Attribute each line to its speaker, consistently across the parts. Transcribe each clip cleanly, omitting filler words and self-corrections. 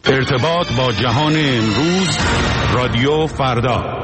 Speaker 1: ارتباط با جهان امروز، رادیو فردا.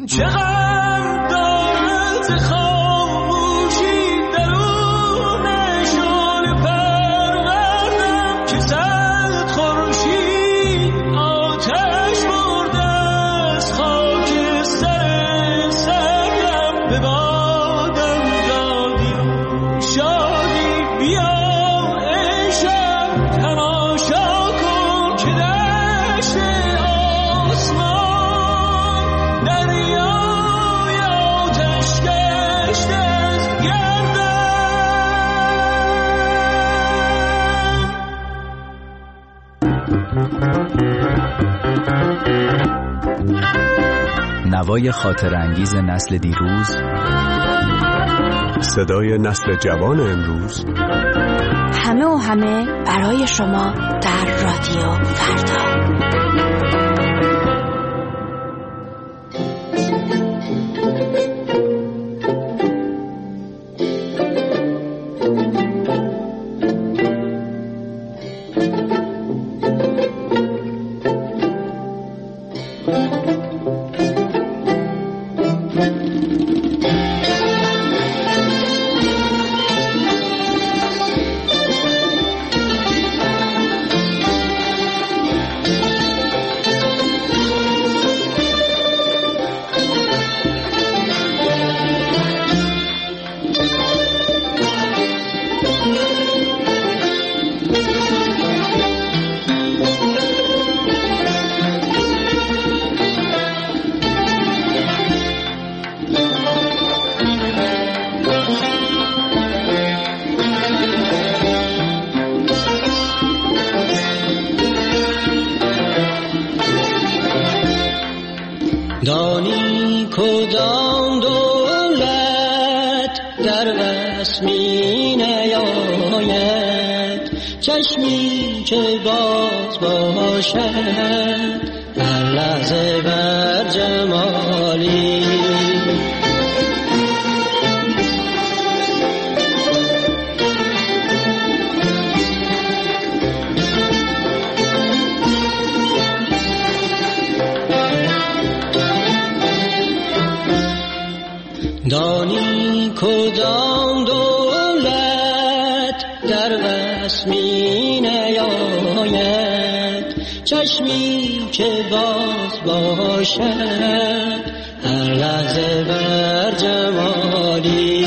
Speaker 2: چقدر دارد خاموشی درونشون پروردم که صد خورشید آتش برده از خاک سر سرم به بادم دادی شادی بیا عشق تماشا کن که دشت آسمان دریای آتش گشته از گردم.
Speaker 3: نوای خاطر انگیز نسل دیروز،
Speaker 4: صدای نسل جوان امروز،
Speaker 5: همه و همه برای شما در رادیو فردا.
Speaker 2: دانی کدام دولت در وصف می نیاید، چشمی که باز باشد هر لحظه بر جمالی. دانی کدام دولت در وصف می نیاید، چشمی که باز باشد هر لحظه بر جمالی.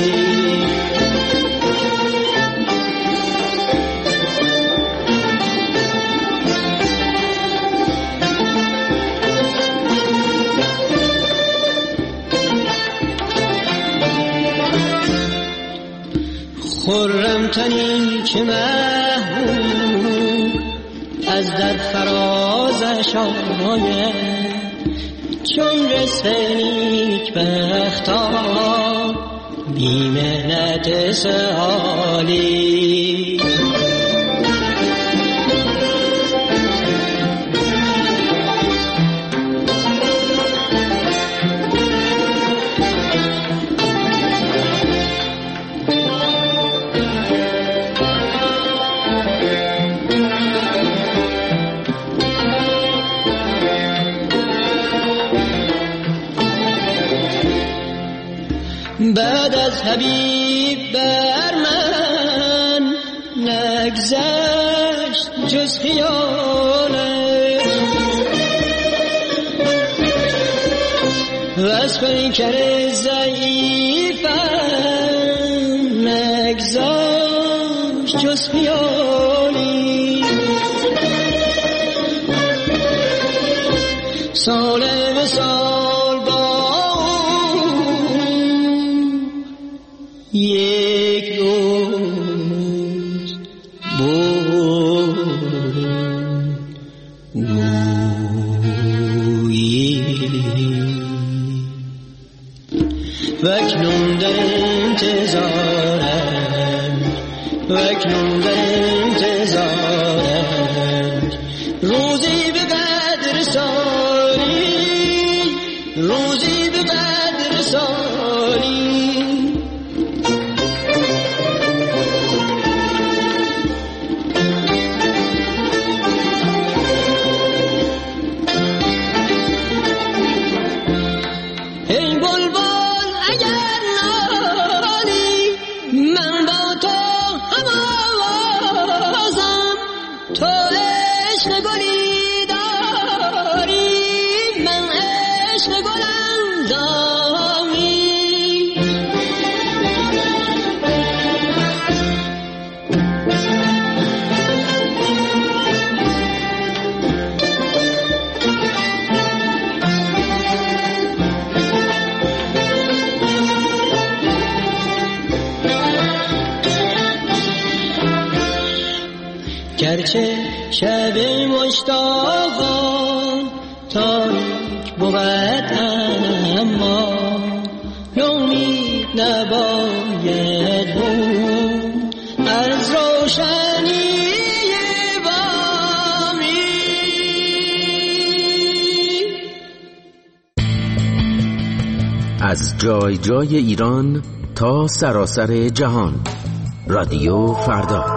Speaker 2: خرم تنی که محبوب از در فرازش آید، چون رزق نیک بختان بی محنت سالی. بعد از حبیب بر من نگذشت جز خیالت، وصف پیکر ضعیفم نگذشت جز خیالی. سال به سال با یک روز وکنون در انتظارم، وکنون در انتظارم روزی به قدر سالی، روزی به قدر سالی. گرچه شب مشتاقان تاریک بود اما نومید نباید بود از روشنی بامی.
Speaker 6: از جای جای ایران تا سراسر جهان، رادیو فردا.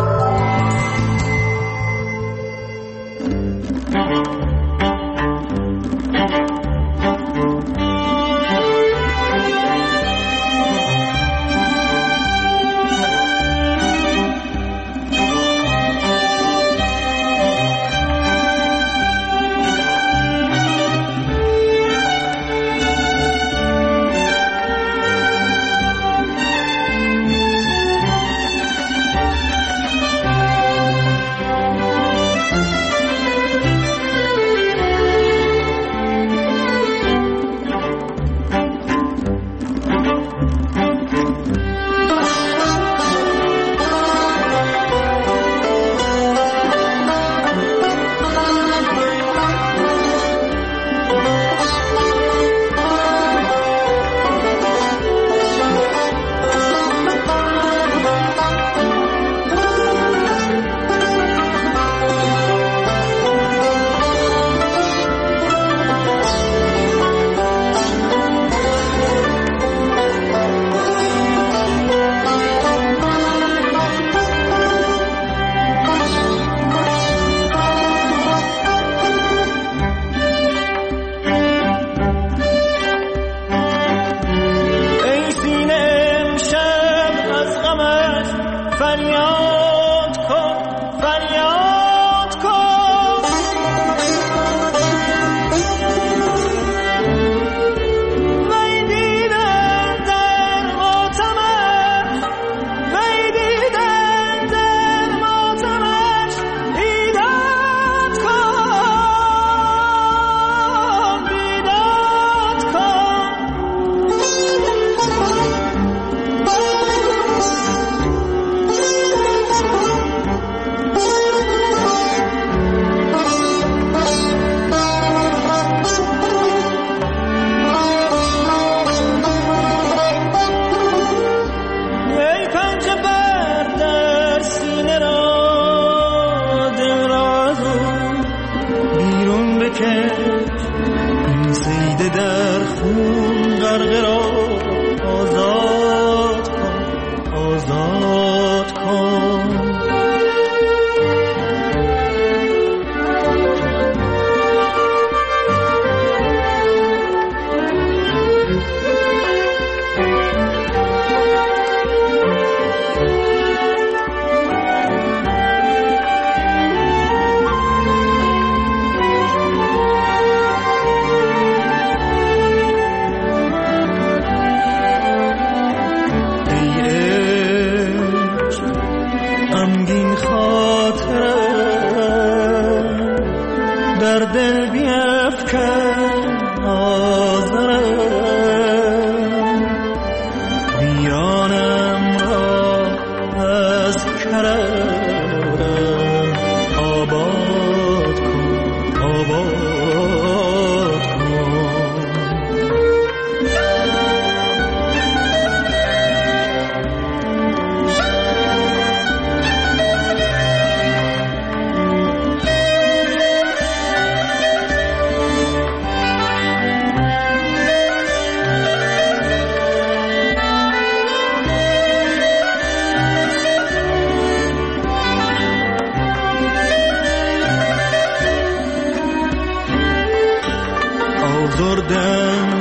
Speaker 7: آزردن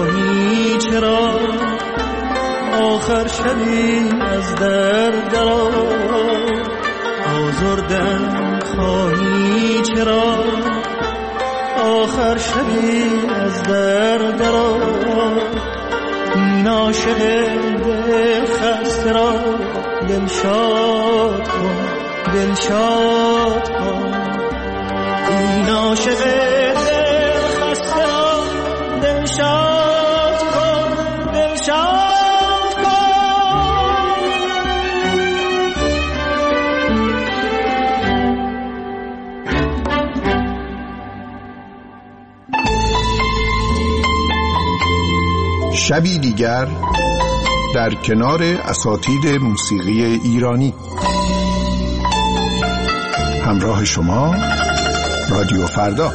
Speaker 7: خواهی چرا آخر شبی از در درآ. آزردن خواهی چرا آخر شبی از در درآ. عاشق دل خسته را دلشاد کن، دلشاد کن. این عاشق دل خسته را دلشاد کن، دلشاد کن.
Speaker 8: شبی دیگر در کنار اساتید موسیقی ایرانی. همراه شما رادیو فردا.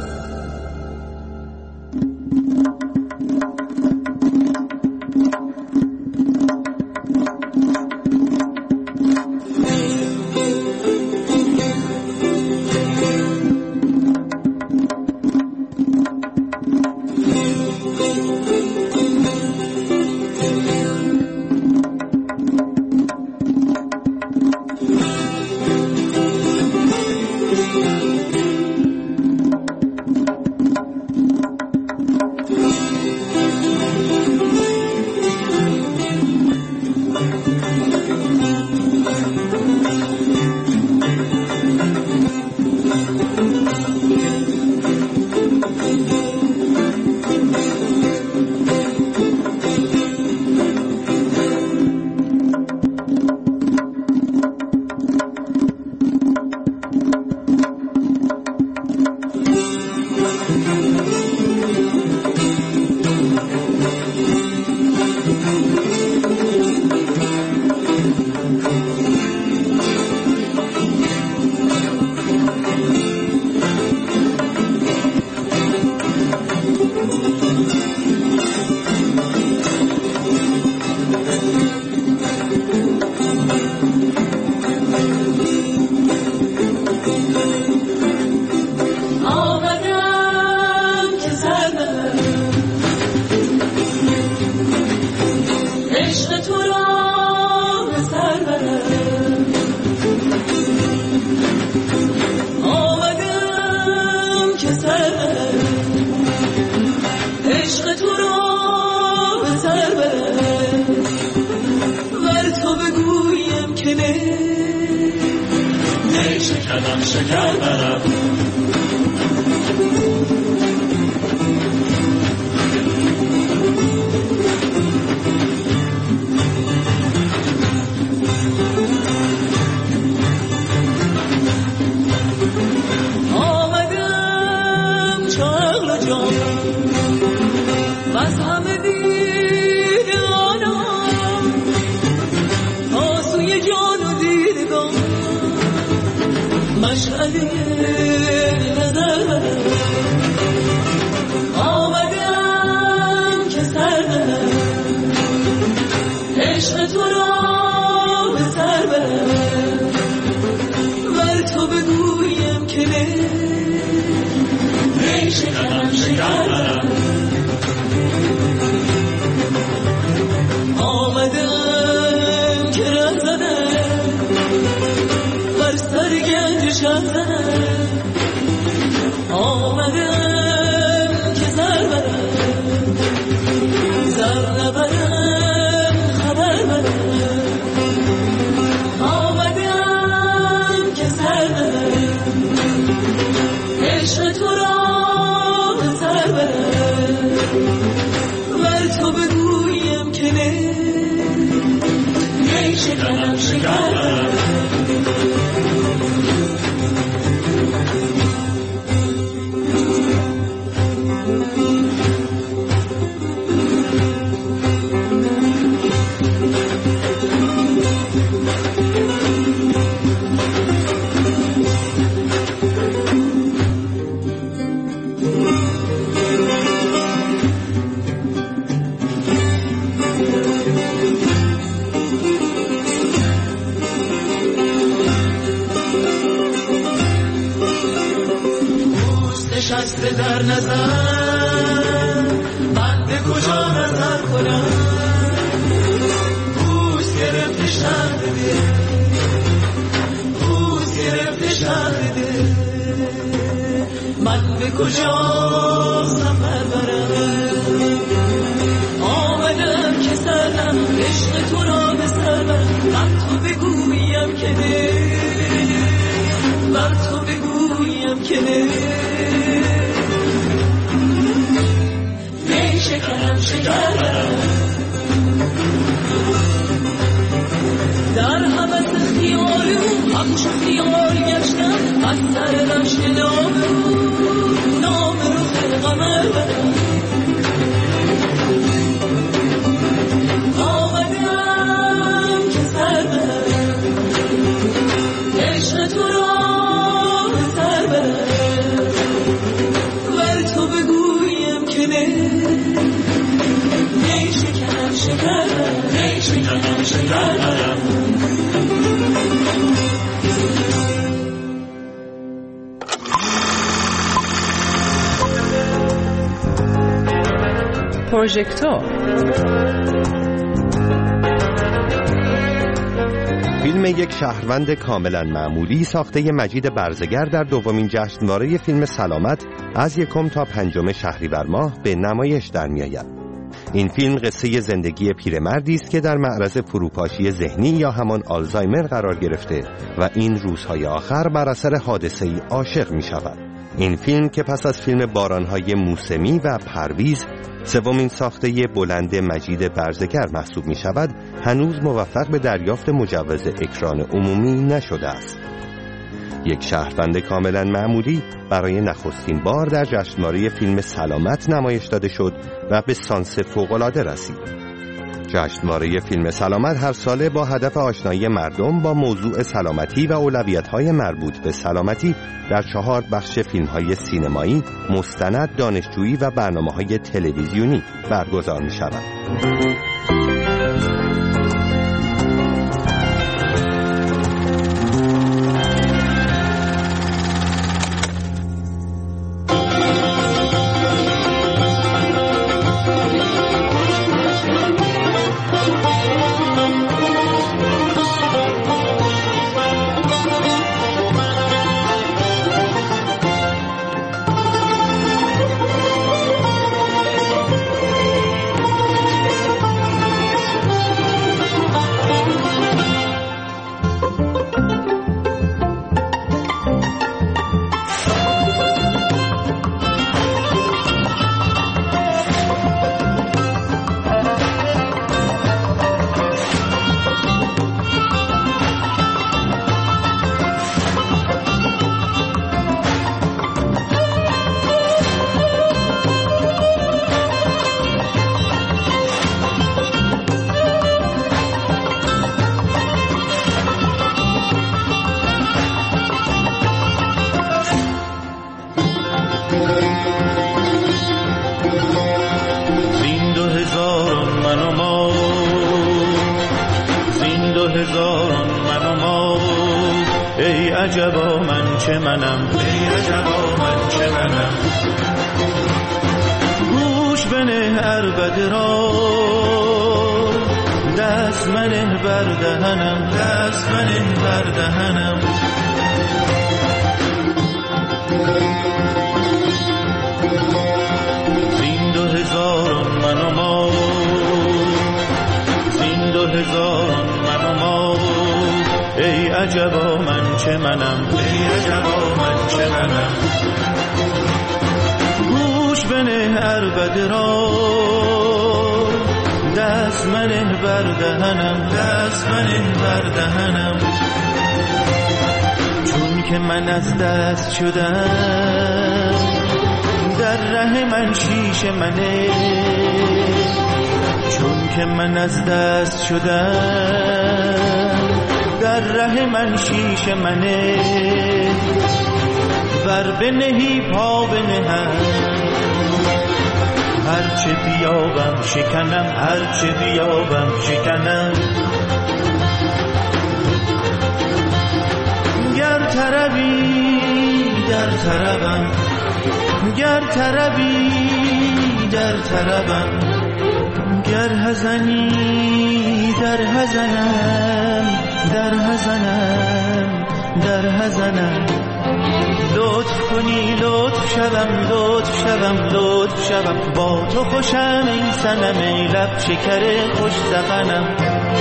Speaker 7: در نظر من به کجا نظر کنم، بوس گرفته شهر دل، بوس گرفته شهر دل، من به کجا سفر برم، آمدم که سر کردم در حبس خیالو همچو خیال گشتم از سر دشت نام رو خلقمه آمدم که سر برم عشق تو را سر برم ور تو بگویم که نه نیشکنم شکرم نیشکنم شکرم
Speaker 9: پروژکتور
Speaker 10: فیلم یک شهروند کاملا معمولی ساخته مجید برزگر در دومین جشنواره فیلم سلامت از 1 تا 5 شهریور ماه به نمایش در می‌آید. این فیلم قصه زندگی پیرمردی است که در معرض فروپاشی ذهنی یا همان آلزایمر قرار گرفته و این روزهای آخر بر اثر حادثه‌ای عاشق می‌شود. این فیلم که پس از فیلم باران‌های موسمی و پرویز سومین ساخته بلند مجید برزگر محسوب می شود، هنوز موفق به دریافت مجوز اکران عمومی نشده است. یک شهروند کاملا معمولی برای نخستین بار در جشنواره فیلم سلامت نمایش داده شد و به سانس فوق‌العاده رسید. جشنواره فیلم سلامت هر ساله با هدف آشنایی مردم با موضوع سلامتی و اولویت‌های مربوط به سلامتی در 4 بخش فیلم‌های سینمایی، مستند، دانشجویی و برنامه‌های تلویزیونی برگزار می‌شود.
Speaker 11: ای عجبا من چه منم، ای عجبا من چه منم. گوش بنه عربده را، دست منه بر دهنم، دست منه بر دهنم. زین 2000 من و ما، زین 2000 من و ما. ای عجبا من چه منم، ای عجبا من چه منم. گوش بنه عربده را، دست منه بر دهنم، دست منه بر دهنم. چون که من از دست شدم، در ره من شیشه منه. چون که من از دست شدم، در ره من شیشه منه. ور بنهی پا بنهم، هرچه بیابم شکنم، هرچه بیابم شکنم. گر طربی در طربم، گر طربی در طربم. گر حزنی در حزنم، در حزنم، در حزنم. لطف کنی لطف شوم، لطف شوم، لطف شوم. با تو خوشم ای صنم، ای لب شکر خوش ذقنم.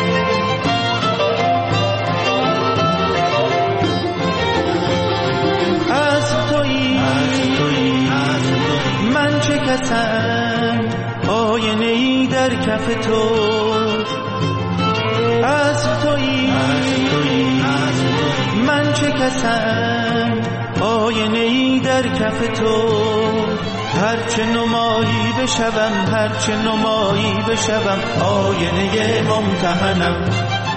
Speaker 11: از تویی من چه کسم، آینه ای نی در کف تو، از تویی من چه کسم آینه ای در کف تو، هرچه نمایی بشوم هرچه نمایی بشوم آینه ممتحنم.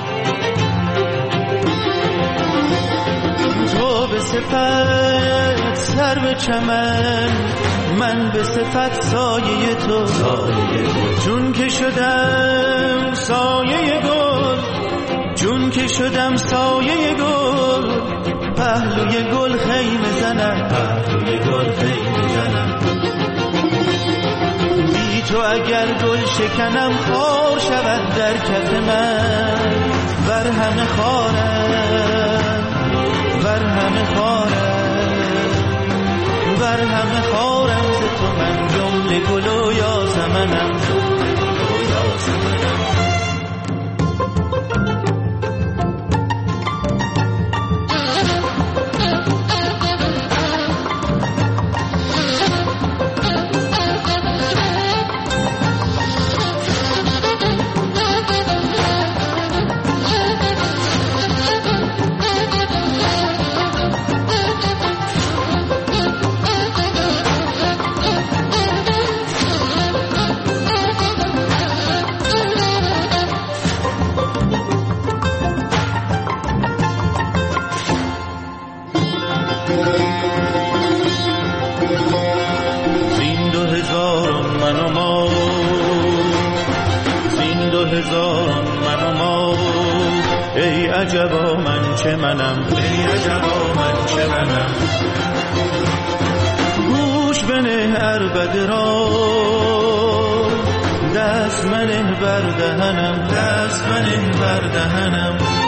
Speaker 11: تو به صفت سر به چمن، من به صفت سایه تو، چون که شدم سایه گل، چون که شدم سایه گل، پهلوی گل خیمه زنم، پهلوی گل خیمه زنم. بی تو اگر گل شکنم خار شود در کف من، ور همه خارم، ور همه خارم، ور همه خارم ز تو من جمله گل و یاسمنم، و یاسمنم. ای عجبا من چه منم، ای عجبا من چه منم. گوش بنه عربده را، دست منه بر دهنم، دست منه بر دهنم.